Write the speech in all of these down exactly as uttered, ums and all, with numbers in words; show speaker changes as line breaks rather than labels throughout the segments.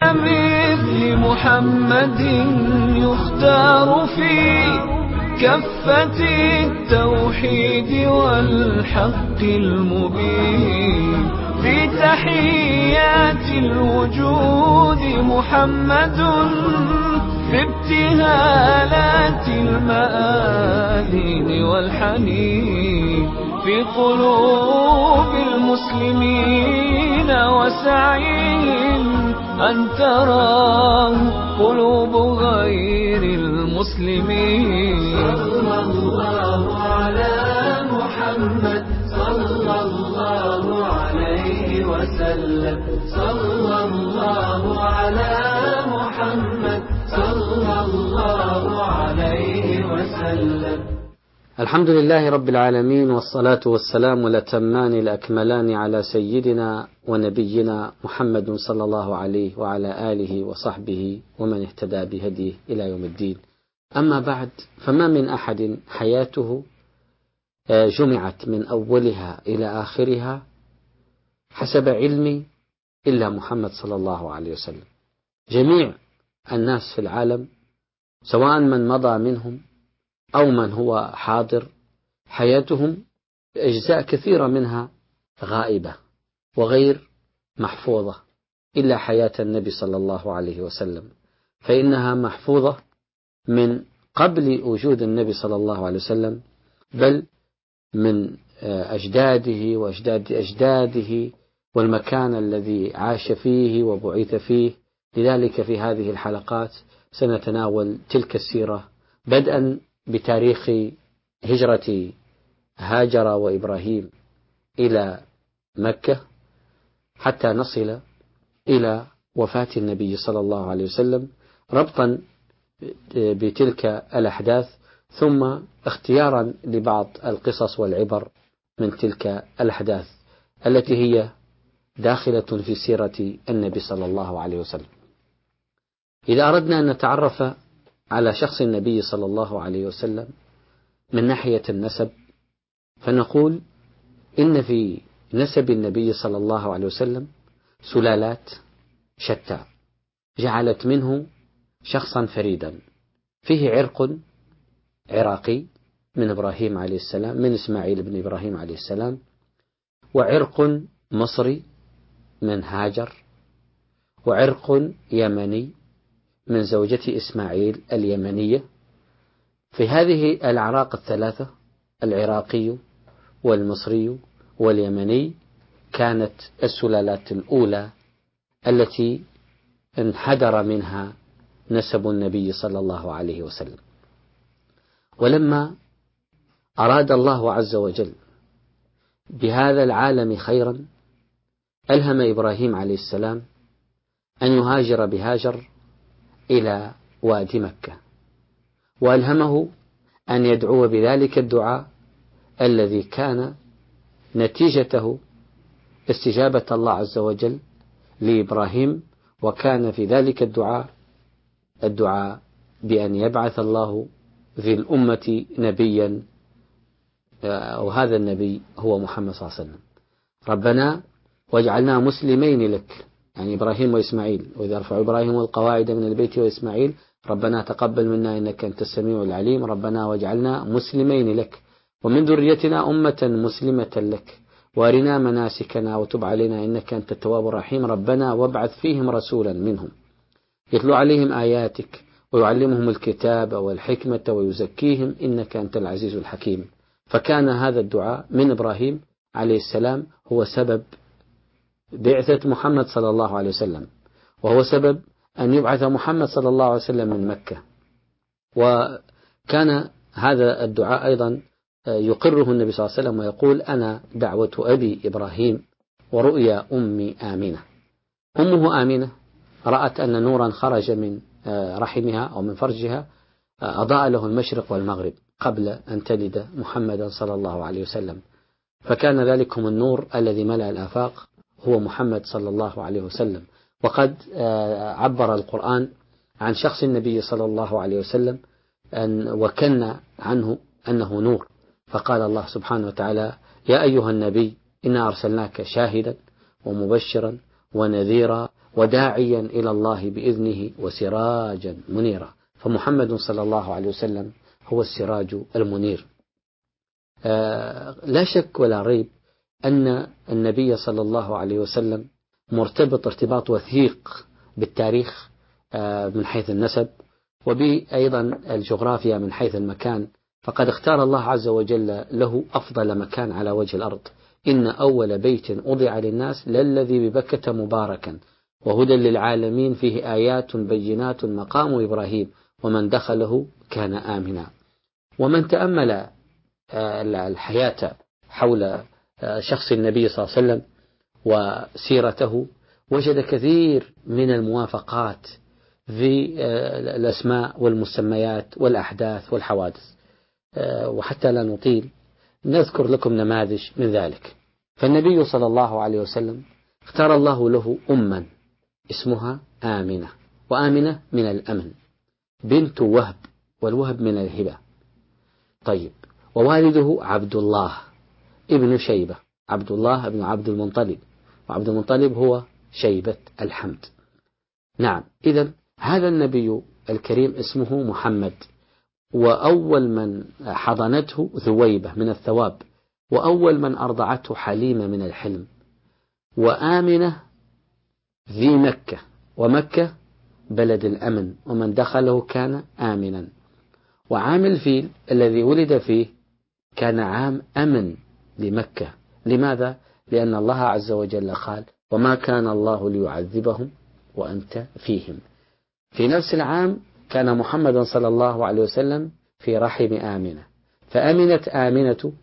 مثل محمد يختار في كفة التوحيد والحق المبين. في تحيات الوجود محمد، في ابتهالات المآذين والحنين. في قلوب المسلمين وسعيهم أن تراه قلوب غير المسلمين. صلى الله على محمد، صلى الله عليه وسلم. صلى الله على محمد، صلى الله عليه وسلم.
الحمد لله رب العالمين، والصلاة والسلام الأتمان الأكملان على سيدنا ونبينا محمد صلى الله عليه وعلى آله وصحبه ومن اهتدى بهديه إلى يوم الدين. أما بعد، فما من أحد حياته جمعت من أولها إلى آخرها حسب علمي إلا محمد صلى الله عليه وسلم. جميع الناس في العالم، سواء من مضى منهم أو من هو حاضر، حياتهم أجزاء كثيرة منها غائبة وغير محفوظة، إلا حياة النبي صلى الله عليه وسلم، فإنها محفوظة من قبل وجود النبي صلى الله عليه وسلم، بل من أجداده وأجداد أجداده والمكان الذي عاش فيه وبعث فيه. لذلك في هذه الحلقات سنتناول تلك السيرة، بدءا بتاريخ هجرة هاجر وإبراهيم إلى مكة، حتى نصل إلى وفاة النبي صلى الله عليه وسلم، ربطا بتلك الأحداث، ثم اختيارا لبعض القصص والعبر من تلك الأحداث التي هي داخلة في سيرة النبي صلى الله عليه وسلم. إذا أردنا أن نتعرف على شخص النبي صلى الله عليه وسلم من ناحية النسب، فنقول إن في نسب النبي صلى الله عليه وسلم سلالات شتى جعلت منه شخصا فريدا. فيه عرق عراقي من إبراهيم عليه السلام، من إسماعيل بن إبراهيم عليه السلام، وعرق مصري من هاجر، وعرق يمني من زوجة إسماعيل اليمنية. في هذه الأعراق الثلاثة، العراقي والمصري واليمني، كانت السلالات الأولى التي انحدر منها نسب النبي صلى الله عليه وسلم. ولما أراد الله عز وجل بهذا العالم خيرا، ألهم إبراهيم عليه السلام أن يهاجر بهاجر إلى وادي مكة، وألهمه أن يدعو بذلك الدعاء الذي كان نتيجته استجابة الله عز وجل لإبراهيم، وكان في ذلك الدعاء الدعاء بأن يبعث الله في الأمة نبيا، وهذا النبي هو محمد صلى الله عليه وسلم. ربنا واجعلنا مسلمين لك، يعني إبراهيم وإسماعيل، وإذا رفع إبراهيم القواعد من البيت وإسماعيل ربنا تقبل منا إنك أنت السميع العليم. ربنا واجعلنا مسلمين لك ومن ذريتنا أمة مسلمة لك، وارنا مناسكنا وتب علينا إنك أنت التواب الرحيم. ربنا وابعث فيهم رسولا منهم يتلو عليهم آياتك ويعلمهم الكتاب والحكمة ويزكيهم إنك أنت العزيز الحكيم. فكان هذا الدعاء من إبراهيم عليه السلام هو سبب بعثة محمد صلى الله عليه وسلم، وهو سبب أن يبعث محمد صلى الله عليه وسلم من مكة. وكان هذا الدعاء أيضا يقره النبي صلى الله عليه وسلم ويقول: أنا دعوة أبي إبراهيم ورؤيا أمي آمنة. أمه آمنة رأت أن نورا خرج من رحمها أو من فرجها أضاء له المشرق والمغرب قبل أن تلد محمدا صلى الله عليه وسلم، فكان ذلكم النور الذي ملأ الآفاق هو محمد صلى الله عليه وسلم. وقد عبر القرآن عن شخص النبي صلى الله عليه وسلم أن وكن عنه أنه نور، فقال الله سبحانه وتعالى: يا أيها النبي إنا أرسلناك شاهدا ومبشرا ونذيرا وداعيا إلى الله بإذنه وسراجا منيرا. فمحمد صلى الله عليه وسلم هو السراج المنير. لا شك ولا ريب أن النبي صلى الله عليه وسلم مرتبط ارتباط وثيق بالتاريخ من حيث النسب، وبأيضا الجغرافيا من حيث المكان، فقد اختار الله عز وجل له أفضل مكان على وجه الأرض. إن أول بيت أضع للناس للذي ببكة مباركا وهدى للعالمين فيه آيات بينات مقام إبراهيم ومن دخله كان آمنا. ومن تأمل الحياة حول شخص النبي صلى الله عليه وسلم وسيرته وجد كثير من الموافقات في الأسماء والمسميات والأحداث والحوادث، وحتى لا نطيل نذكر لكم نماذج من ذلك. فالنبي صلى الله عليه وسلم اختار الله له أما اسمها آمنة، وآمنة من الأمن، بنت وهب، والوهب من الهبة. طيب، ووالده عبد الله ابن شيبة، عبد الله ابن عبد المطلب، وعبد المطلب هو شيبة الحمد. نعم، إذن هذا النبي الكريم اسمه محمد، وأول من حضنته ثويبة من الثواب، وأول من أرضعته حليمة من الحلم، وآمنة ذي مكة، ومكة بلد الأمن ومن دخله كان آمنا. وعام الفيل الذي ولد فيه كان عام أمن لمكة. لماذا؟ لأن الله عز وجل قال وما كان الله ليعذبهم وأنت فيهم. في نفس العام كان محمد صلى الله عليه وسلم في رحم آمنة، فأمنت آمنة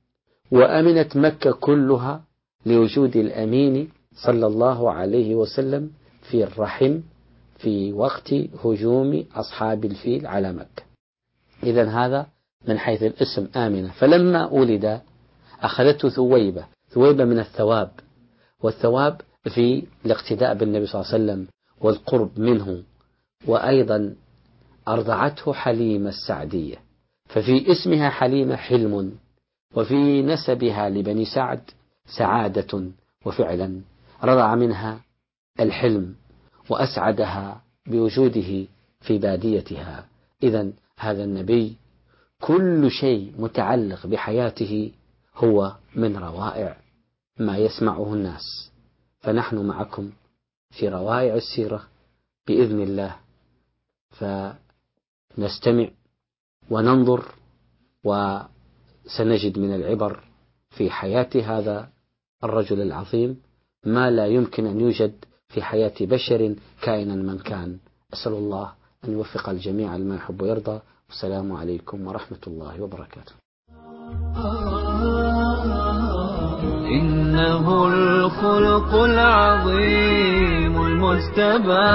وأمنت مكة كلها لوجود الأمين صلى الله عليه وسلم في الرحم في وقت هجوم أصحاب الفيل على مكة. إذن هذا من حيث الاسم آمنة. فلما ولد أخذته ثويبة، ثويبة من الثواب، والثواب في الاقتداء بالنبي صلى الله عليه وسلم والقرب منه، وأيضا أرضعته حليمة السعدية، ففي اسمها حليمة حلم، وفي نسبها لبني سعد سعادة، وفعلا رضع منها الحلم وأسعدها بوجوده في باديتها. إذن هذا النبي كل شيء متعلق بحياته هو من روائع ما يسمعه الناس، فنحن معكم في روائع السيرة بإذن الله، فنستمع وننظر وسنجد من العبر في حياة هذا الرجل العظيم ما لا يمكن أن يوجد في حياة بشر كائنا من كان. أسأل الله أن يوفق الجميع لما يحب ويرضى. والسلام عليكم ورحمة الله وبركاته.
إنه الخلق العظيم المجتبى.